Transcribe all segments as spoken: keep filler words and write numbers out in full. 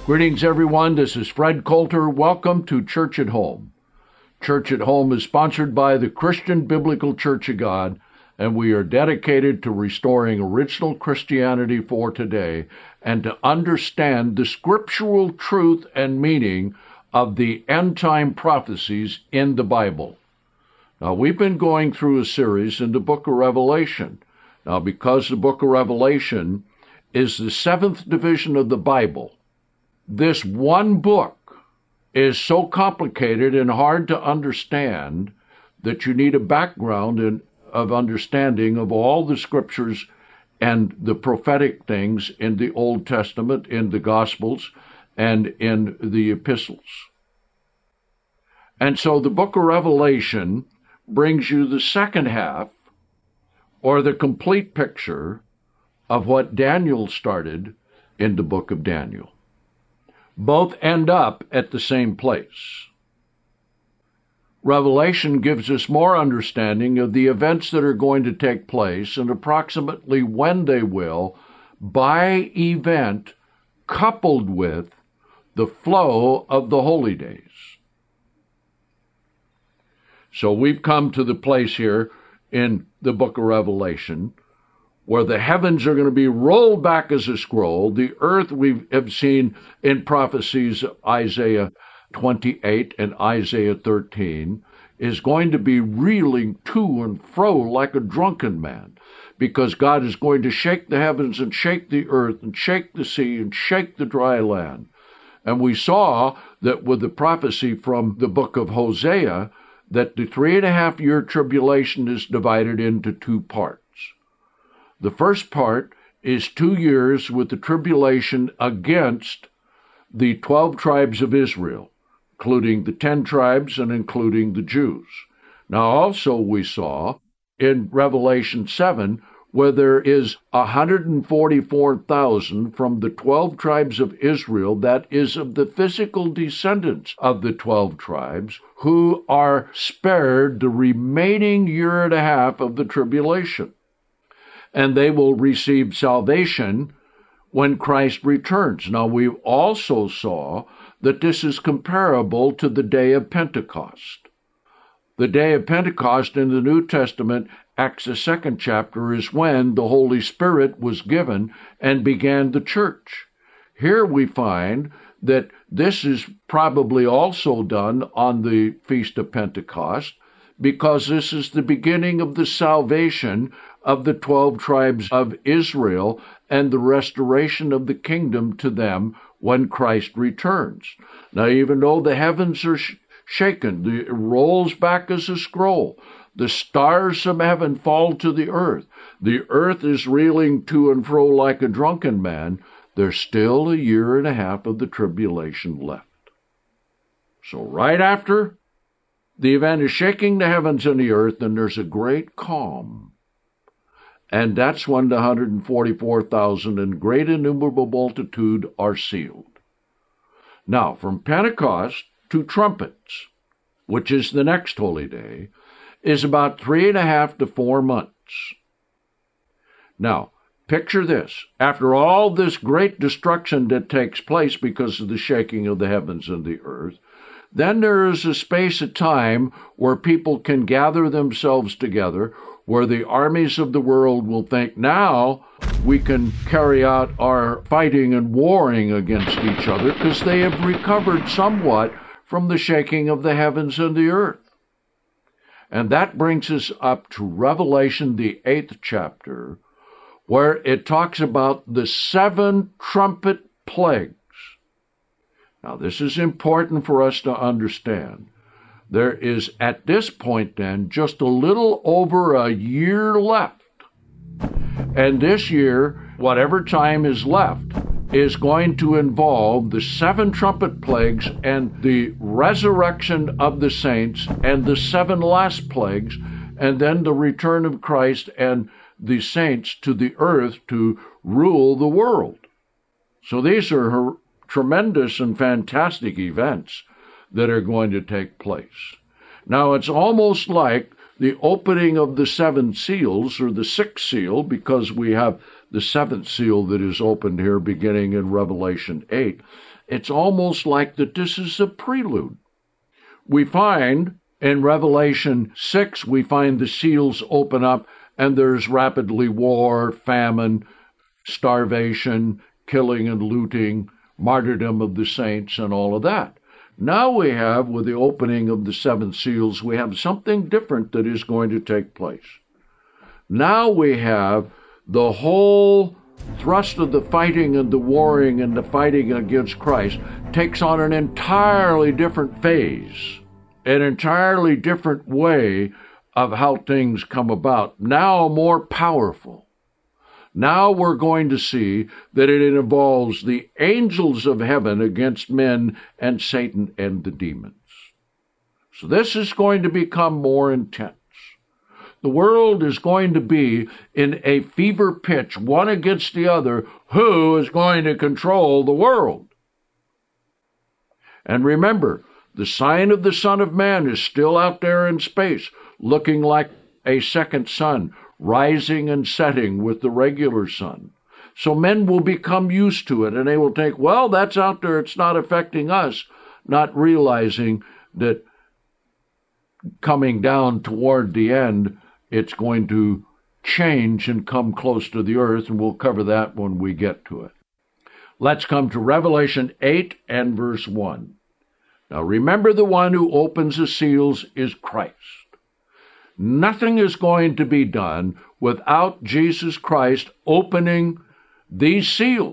Greetings, everyone. This is Fred Coulter. Welcome to Church at Home. Church at Home is sponsored by the Christian Biblical Church of God, and we are dedicated to restoring original Christianity for today and to understand the scriptural truth and meaning of the end-time prophecies in the Bible. Now, we've been going through a series in the book of Revelation. Now, because the book of Revelation is the seventh division of the Bible, this one book is so complicated and hard to understand that you need a background in, of understanding of all the scriptures and the prophetic things in the Old Testament, in the Gospels, and in the epistles. And so the book of Revelation brings you the second half, or the complete picture, of what Daniel started in the book of Daniel. Both end up at the same place. Revelation gives us more understanding of the events that are going to take place and approximately when they will, by event coupled with the flow of the holy days. So we've come to the place here in the book of Revelation where the heavens are going to be rolled back as a scroll. The earth, we have seen in prophecies of Isaiah twenty-eight and Isaiah thirteen, is going to be reeling to and fro like a drunken man, because God is going to shake the heavens and shake the earth and shake the sea and shake the dry land. And we saw that with the prophecy from the book of Hosea, that the three and a half year tribulation is divided into two parts. The first part is two years with the tribulation against the twelve tribes of Israel, including the ten tribes and including the Jews. Now also we saw in Revelation seven where there is one hundred forty-four thousand from the twelve tribes of Israel, that is of the physical descendants of the twelve tribes, who are spared the remaining year and a half of the tribulation. And they will receive salvation when Christ returns. Now, we also saw that this is comparable to the day of Pentecost. The day of Pentecost in the New Testament, Acts the second chapter, is when the Holy Spirit was given and began the church. Here we find that this is probably also done on the Feast of Pentecost, because this is the beginning of the salvation of the twelve tribes of Israel and the restoration of the kingdom to them when Christ returns. Now, even though the heavens are sh- shaken, the, it rolls back as a scroll, the stars from heaven fall to the earth, the earth is reeling to and fro like a drunken man, there's still a year and a half of the tribulation left. So right after the event is shaking the heavens and the earth, and there's a great calm. And that's when the one hundred forty-four thousand and great innumerable multitude are sealed. Now, from Pentecost to trumpets, which is the next holy day, is about three and a half to four months. Now, picture this. After all this great destruction that takes place because of the shaking of the heavens and the earth, then there is a space of time where people can gather themselves together, where the armies of the world will think, now we can carry out our fighting and warring against each other because they have recovered somewhat from the shaking of the heavens and the earth. And that brings us up to Revelation, the eighth chapter, where it talks about the seven trumpet plagues. Now, this is important for us to understand. There is, at this point then, just a little over a year left. And this year, whatever time is left, is going to involve the seven trumpet plagues and the resurrection of the saints and the seven last plagues, and then the return of Christ and the saints to the earth to rule the world. So these are her tremendous and fantastic events that are going to take place. Now, it's almost like the opening of the seven seals, or the sixth seal, because we have the seventh seal that is opened here beginning in Revelation eight. it's almost like that this is a prelude. We find in Revelation six, we find the seals open up, and there's rapidly war, famine, starvation, killing and looting, martyrdom of the saints, and all of that. Now we have, with the opening of the seven seals, we have something different that is going to take place. Now we have the whole thrust of the fighting and the warring and the fighting against Christ takes on an entirely different phase, an entirely different way of how things come about, now more powerful. Now we're going to see that it involves the angels of heaven against men and Satan and the demons. So this is going to become more intense. The world is going to be in a fever pitch, one against the other. Who is going to control the world? And remember, the sign of the Son of Man is still out there in space, looking like a second sun, rising and setting with the regular sun. So men will become used to it, and they will think, well, that's out there, it's not affecting us, not realizing that coming down toward the end, it's going to change and come close to the earth, and we'll cover that when we get to it. Let's come to Revelation eight and verse one. Now remember, the one who opens the seals is Christ. Nothing is going to be done without Jesus Christ opening these seals.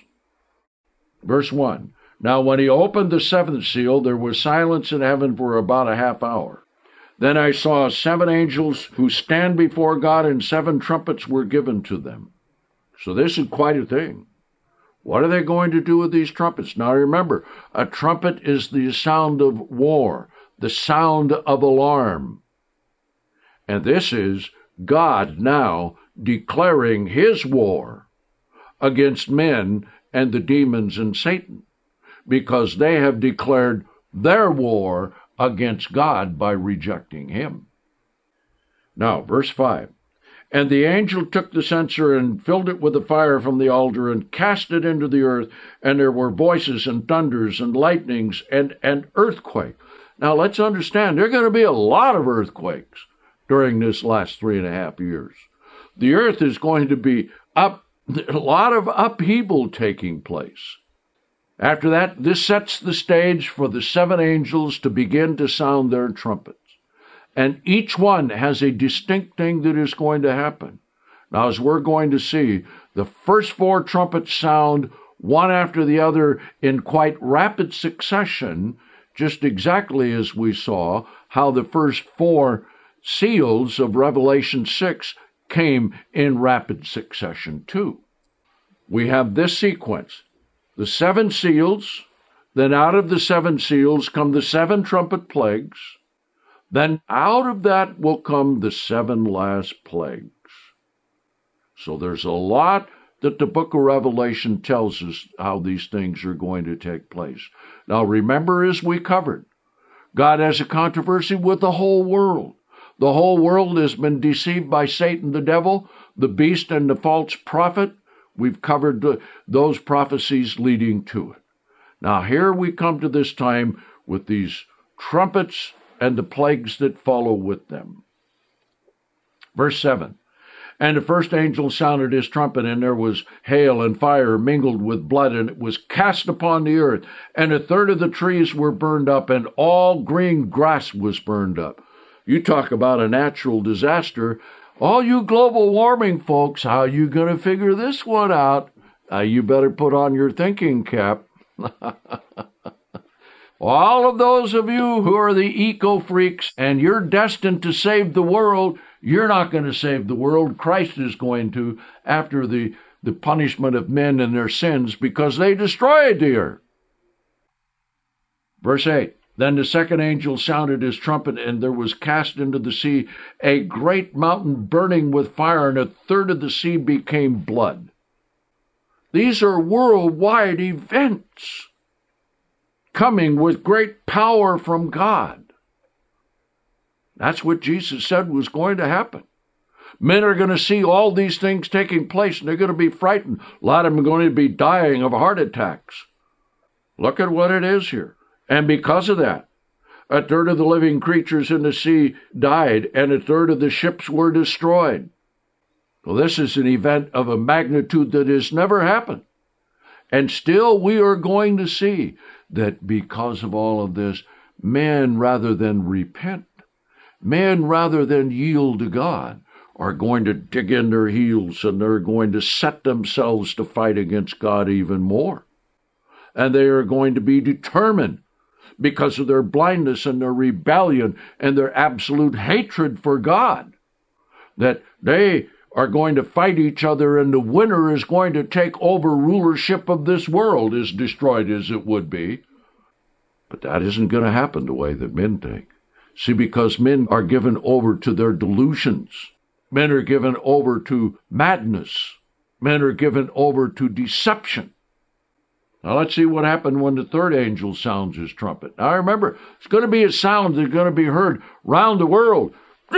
Verse one. Now when he opened the seventh seal, there was silence in heaven for about a half hour. Then I saw seven angels who stand before God, and seven trumpets were given to them. So this is quite a thing. What are they going to do with these trumpets? Now remember, a trumpet is the sound of war, the sound of alarm. And this is God now declaring his war against men and the demons and Satan, because they have declared their war against God by rejecting him. Now, verse five. And the angel took the censer and filled it with the fire from the altar and cast it into the earth, and there were voices and thunders and lightnings and an earthquake. Now, let's understand, there are going to be a lot of earthquakes during this last three and a half years. The earth is going to be up, a lot of upheaval taking place. After that, this sets the stage for the seven angels to begin to sound their trumpets. And each one has a distinct thing that is going to happen. Now, as we're going to see, the first four trumpets sound one after the other in quite rapid succession, just exactly as we saw how the first four seals of Revelation six came in rapid succession too. We have this sequence. The seven seals, then out of the seven seals come the seven trumpet plagues, then out of that will come the seven last plagues. So there's a lot that the book of Revelation tells us how these things are going to take place. Now remember, as we covered, God has a controversy with the whole world. The whole world has been deceived by Satan, the devil, the beast, and the false prophet. We've covered the, those prophecies leading to it. Now here we come to this time with these trumpets and the plagues that follow with them. Verse seven. And the first angel sounded his trumpet, and there was hail and fire mingled with blood, and it was cast upon the earth. And a third of the trees were burned up, and all green grass was burned up. You talk about a natural disaster. All you global warming folks, how are you going to figure this one out? Uh, you better put on your thinking cap. All of those of you who are the eco-freaks and you're destined to save the world, you're not going to save the world. Christ is going to, after the, the punishment of men and their sins, because they destroyed the earth. Verse eight. Then the second angel sounded his trumpet, and there was cast into the sea a great mountain burning with fire, and a third of the sea became blood. These are worldwide events coming with great power from God. That's what Jesus said was going to happen. Men are going to see all these things taking place, and they're going to be frightened. A lot of them are going to be dying of heart attacks. Look at what it is here. And because of that, a third of the living creatures in the sea died, and a third of the ships were destroyed. Well, this is an event of a magnitude that has never happened. And still we are going to see that because of all of this, men, rather than repent, men, rather than yield to God, are going to dig in their heels, and they're going to set themselves to fight against God even more. And they are going to be determined, because of their blindness and their rebellion and their absolute hatred for God, that they are going to fight each other, and the winner is going to take over rulership of this world, as destroyed as it would be. But that isn't going to happen the way that men think. See, because men are given over to their delusions. Men are given over to madness. Men are given over to deception. Now let's see what happened when the third angel sounds his trumpet. Now remember, it's going to be a sound that's going to be heard round the world.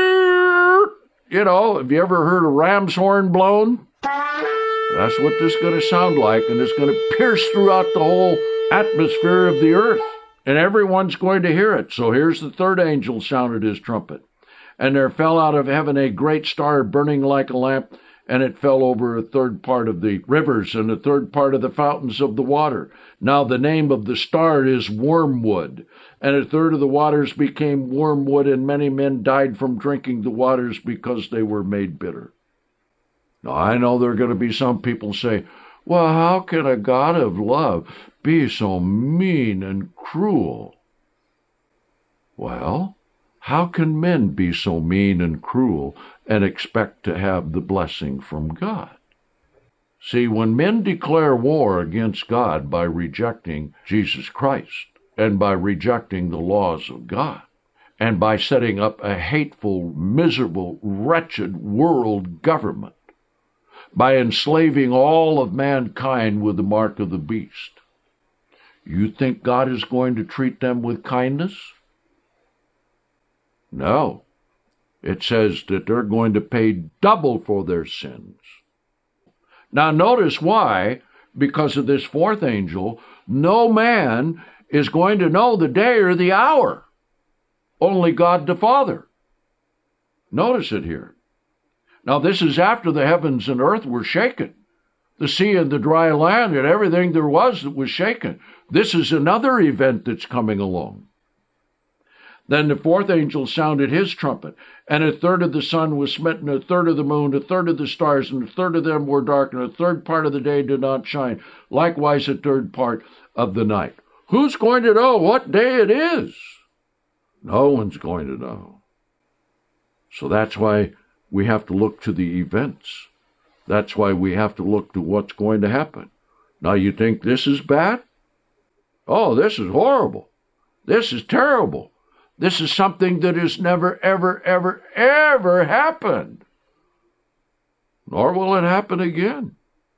You know, have you ever heard a ram's horn blown? That's what this is going to sound like, and it's going to pierce throughout the whole atmosphere of the earth, and everyone's going to hear it. So here's the third angel sounded his trumpet. And there fell out of heaven a great star burning like a lamp, and it fell over a third part of the rivers and a third part of the fountains of the water. Now the name of the star is Wormwood, and a third of the waters became wormwood, and many men died from drinking the waters because they were made bitter. Now I know there are going to be some people say, well, how can a God of love be so mean and cruel? Well, how can men be so mean and cruel and expect to have the blessing from God? See, when men declare war against God by rejecting Jesus Christ and by rejecting the laws of God and by setting up a hateful, miserable, wretched world government, by enslaving all of mankind with the mark of the beast, you think God is going to treat them with kindness? No. It says that they're going to pay double for their sins. Now notice why, because of this fourth angel, no man is going to know the day or the hour. Only God the Father. Notice it here. Now this is after the heavens and earth were shaken. The sea and the dry land and everything there was that was shaken. This is another event that's coming along. Then the fourth angel sounded his trumpet, and a third of the sun was smitten, a third of the moon, a third of the stars, and a third of them were dark, and a third part of the day did not shine, likewise a third part of the night. Who's going to know what day it is? No one's going to know. So that's why we have to look to the events. That's why we have to look to what's going to happen. Now you think this is bad? Oh, this is horrible. This is terrible. This is something that has never, ever, ever, ever happened. Nor will it happen again.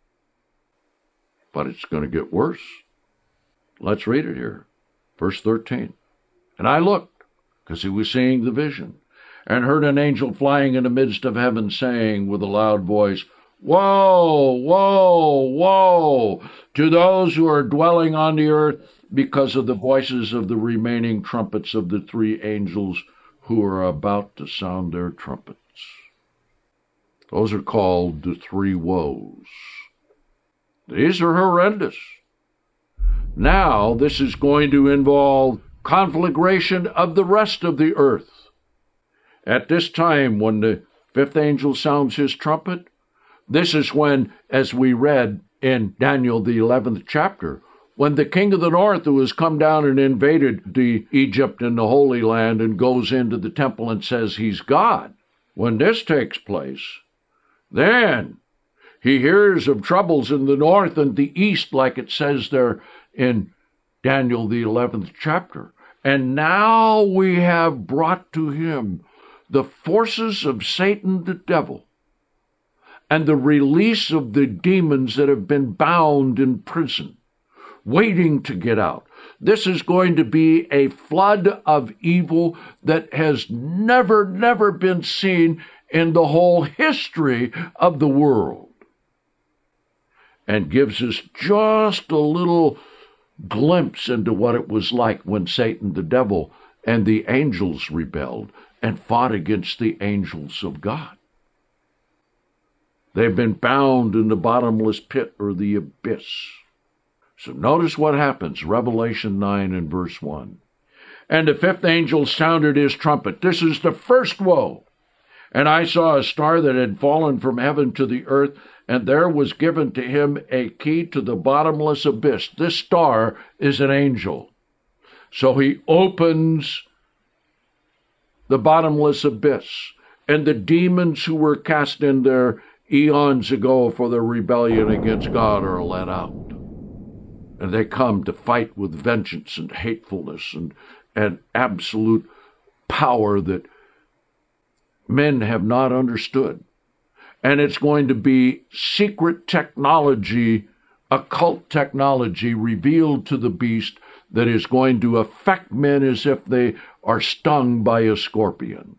But it's going to get worse. Let's read it here. Verse thirteen. And I looked, because he was seeing the vision, and heard an angel flying in the midst of heaven, saying with a loud voice, Woe, woe, woe to those who are dwelling on the earth, because of the voices of the remaining trumpets of the three angels who are about to sound their trumpets. Those are called the three woes. These are horrendous. Now, this is going to involve conflagration of the rest of the earth. At this time, when the fifth angel sounds his trumpet, this is when, as we read in Daniel, the eleventh chapter, when the king of the north, who has come down and invaded the Egypt and the Holy Land and goes into the temple and says he's God, when this takes place, then he hears of troubles in the north and the east, like it says there in Daniel, the eleventh chapter. And now we have brought to him the forces of Satan the devil and the release of the demons that have been bound in prison, waiting to get out. This is going to be a flood of evil that has never, never been seen in the whole history of the world, and gives us just a little glimpse into what it was like when Satan, the devil, and the angels rebelled and fought against the angels of God. They've been bound in the bottomless pit or the abyss. So notice what happens, Revelation nine and verse one. And the fifth angel sounded his trumpet. This is the first woe. And I saw a star that had fallen from heaven to the earth, and there was given to him a key to the bottomless abyss. This star is an angel. So he opens the bottomless abyss, and the demons who were cast in there eons ago for their rebellion against God are let out. And they come to fight with vengeance and hatefulness and, and absolute power that men have not understood. And it's going to be secret technology, occult technology revealed to the beast that is going to affect men as if they are stung by a scorpion.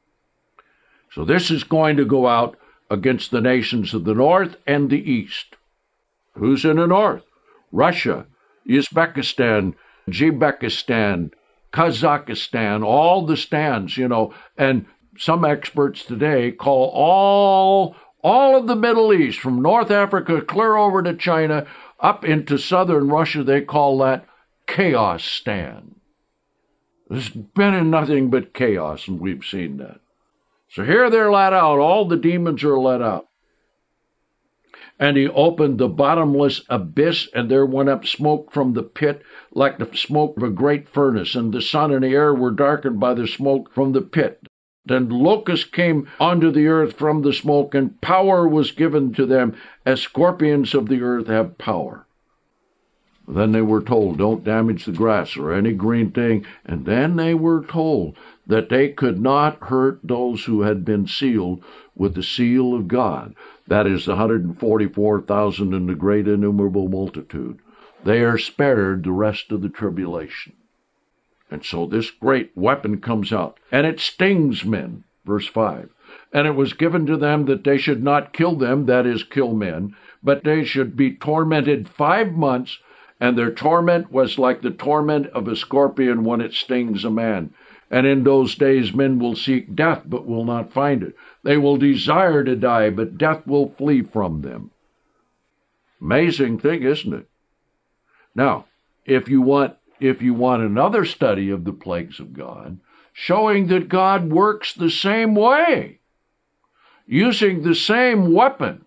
So this is going to go out against the nations of the north and the east. Who's in the north? Russia, Uzbekistan, Tajikistan, Kazakhstan, all the stands, you know, and some experts today call all, all of the Middle East, from North Africa clear over to China, up into southern Russia, they call that chaos stand. There's been in nothing but chaos, and we've seen that. So here they're let out. All the demons are let out. And he opened the bottomless abyss, and there went up smoke from the pit like the smoke of a great furnace, and the sun and the air were darkened by the smoke from the pit. Then locusts came onto the earth from the smoke, and power was given to them, as scorpions of the earth have power. Then they were told, don't damage the grass or any green thing. And then they were told that they could not hurt those who had been sealed with the seal of God. That is the one hundred forty-four thousand in the great innumerable multitude. They are spared the rest of the tribulation. And so this great weapon comes out, and it stings men, verse five. And it was given to them that they should not kill them, that is, kill men, but they should be tormented five months, and their torment was like the torment of a scorpion when it stings a man. And in those days men will seek death, but will not find it. They will desire to die, but death will flee from them. Amazing thing, isn't it? Now, if you want if you want another study of the plagues of God, showing that God works the same way, using the same weapons,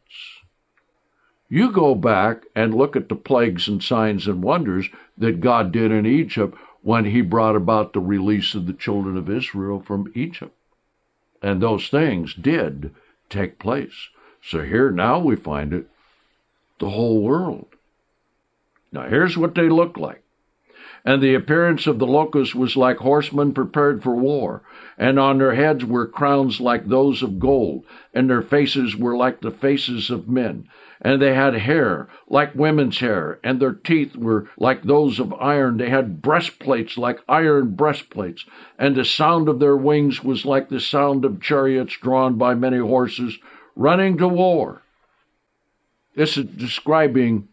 you go back and look at the plagues and signs and wonders that God did in Egypt when he brought about the release of the children of Israel from Egypt. And those things did take place. So here now we find it, the whole world. Now here's what they look like. And the appearance of the locusts was like horsemen prepared for war, and on their heads were crowns like those of gold, and their faces were like the faces of men. And they had hair like women's hair, and their teeth were like those of iron. They had breastplates like iron breastplates, and the sound of their wings was like the sound of chariots drawn by many horses running to war. This is describing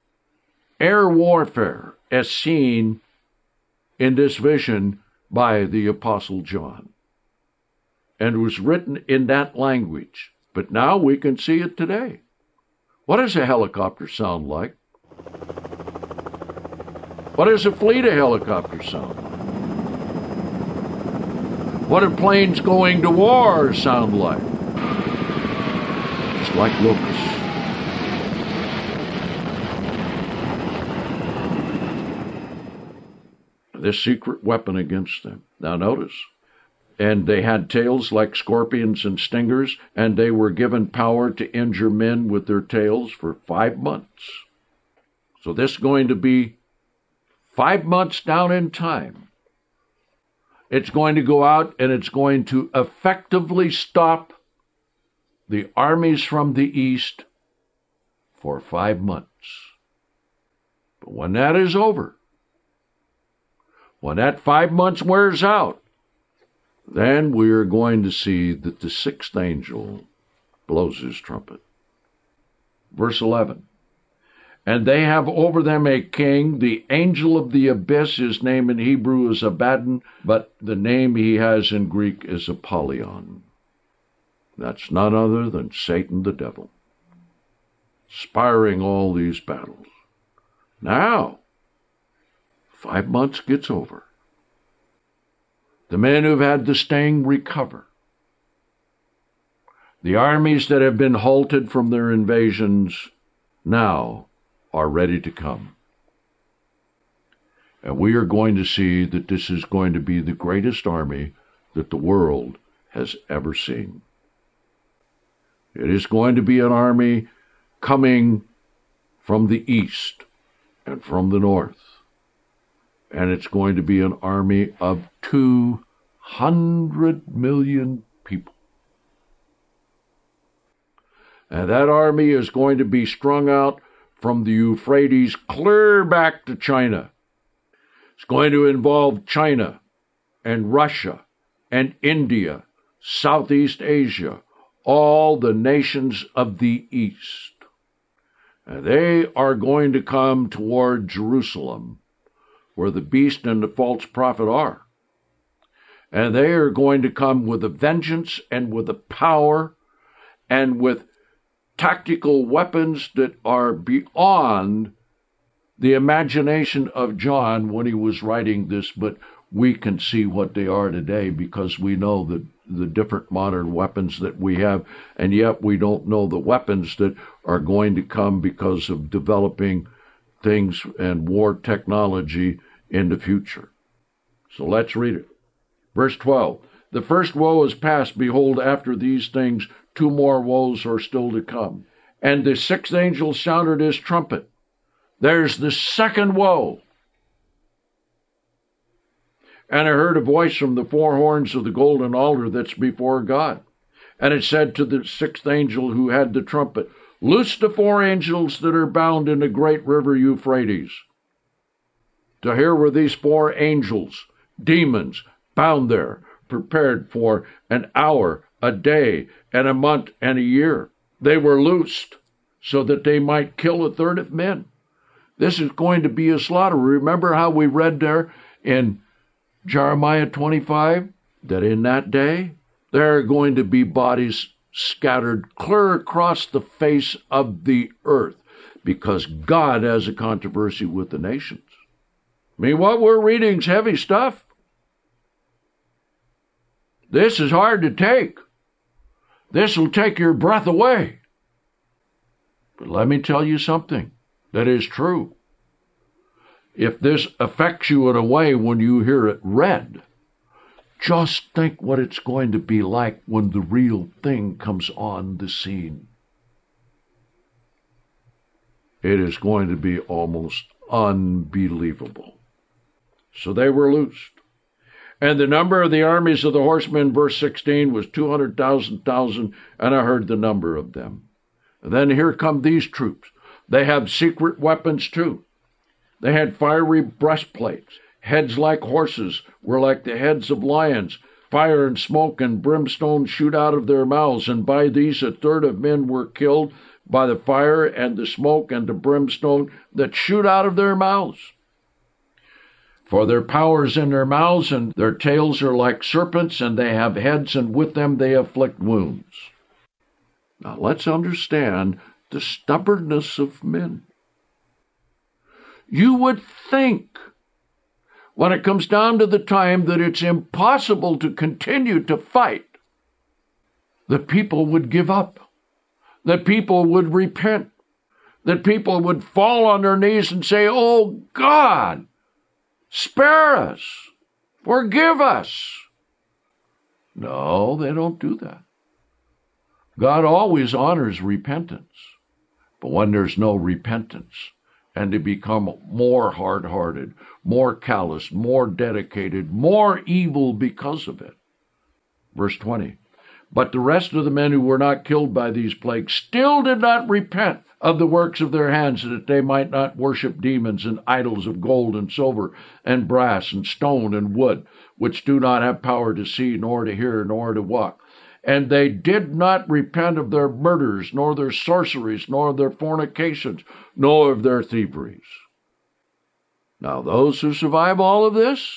air warfare as seen in this vision by the Apostle John. And it was written in that language. But now we can see it today. What does a helicopter sound like? What does a fleet of helicopters sound like? What do planes going to war sound like? It's like locusts. This secret weapon against them. Now notice, and they had tails like scorpions and stingers, and they were given power to injure men with their tails for five months. So this is going to be five months down in time. It's going to go out and it's going to effectively stop the armies from the east for five months. But when that is over, when that five months wears out, then we are going to see that the sixth angel blows his trumpet. Verse eleven. And they have over them a king, the angel of the abyss. His name in Hebrew is Abaddon, but the name he has in Greek is Apollyon. That's none other than Satan the devil, inspiring all these battles. Now, five months gets over. The men who've had the sting recover. The armies that have been halted from their invasions now are ready to come. And we are going to see that this is going to be the greatest army that the world has ever seen. It is going to be an army coming from the east and from the north. And it's going to be an army of two hundred million people. And that army is going to be strung out from the Euphrates clear back to China. It's going to involve China and Russia and India, Southeast Asia, all the nations of the East. And they are going to come toward Jerusalem, where the beast and the false prophet are. And they are going to come with a vengeance and with a power and with tactical weapons that are beyond the imagination of John when he was writing this, but we can see what they are today because we know the, the different modern weapons that we have, and yet we don't know the weapons that are going to come because of developing things and war technology in the future. So let's read it. Verse twelve, the first woe is past. Behold, after these things, two more woes are still to come. And the sixth angel sounded his trumpet. There's the second woe. And I heard a voice from the four horns of the golden altar that's before God. And it said to the sixth angel who had the trumpet, loose the four angels that are bound in the great river Euphrates. To here were these four angels, demons, bound there, prepared for an hour, a day, and a month, and a year. They were loosed so that they might kill a third of men. This is going to be a slaughter. Remember how we read there in Jeremiah twenty-five, that in that day, there are going to be bodies scattered clear across the face of the earth, because God has a controversy with the nations. I mean, what we're reading is heavy stuff. This is hard to take. This will take your breath away. But let me tell you something that is true. If this affects you in a way when you hear it read, just think what it's going to be like when the real thing comes on the scene. It is going to be almost unbelievable. So they were loosed. And the number of the armies of the horsemen, verse sixteen, was two hundred thousand thousand, and I heard the number of them. And then here come these troops. They have secret weapons too. They had fiery breastplates. Heads like horses were like the heads of lions. Fire and smoke and brimstone shoot out of their mouths, and by these a third of men were killed by the fire and the smoke and the brimstone that shoot out of their mouths. For their power is in their mouths, and their tails are like serpents, and they have heads, and with them they afflict wounds. Now let's understand the stubbornness of men. You would think, when it comes down to the time that it's impossible to continue to fight, that people would give up, that people would repent, that people would fall on their knees and say, oh God, spare us, forgive us. No, they don't do that. God always honors repentance, but when there's no repentance, and to become more hard-hearted, more callous, more dedicated, more evil because of it. Verse twenty, but the rest of the men who were not killed by these plagues still did not repent of the works of their hands, that they might not worship demons and idols of gold and silver and brass and stone and wood, which do not have power to see, nor to hear, nor to walk. and they did not repent of their murders, nor their sorceries, nor their fornications, nor of their thieveries. Now, those who survive all of this,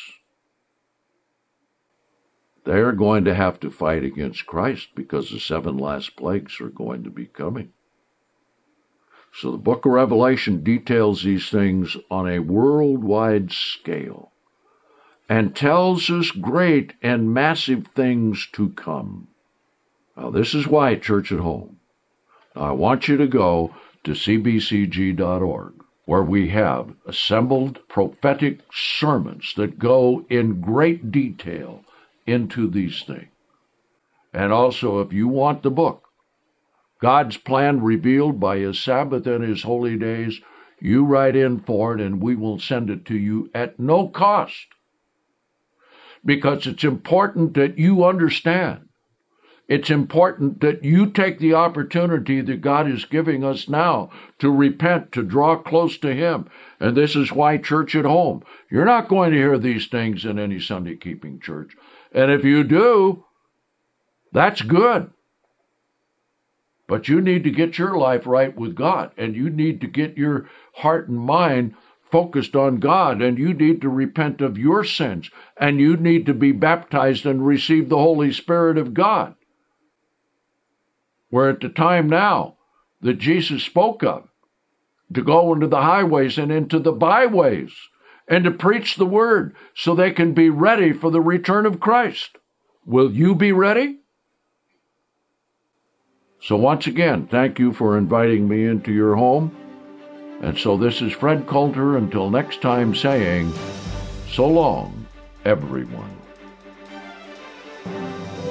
they're going to have to fight against Christ, because the seven last plagues are going to be coming. So the book of Revelation details these things on a worldwide scale and tells us great and massive things to come. Now, this is why, Church at Home, now, I want you to go to c b c g dot org, where we have assembled prophetic sermons that go in great detail into these things. And also, if you want the book, God's Plan Revealed by His Sabbath and His Holy Days, you write in for it and we will send it to you at no cost. Because it's important that you understand. It's important that you take the opportunity that God is giving us now to repent, to draw close to Him. And this is why, Church at Home, you're not going to hear these things in any Sunday-keeping church. And if you do, that's good. But you need to get your life right with God, and you need to get your heart and mind focused on God, and you need to repent of your sins, and you need to be baptized and receive the Holy Spirit of God. We're at the time now that Jesus spoke of, to go into the highways and into the byways, and to preach the word so they can be ready for the return of Christ. Will you be ready? So once again, thank you for inviting me into your home. And so this is Fred Coulter, until next time, saying, so long, everyone.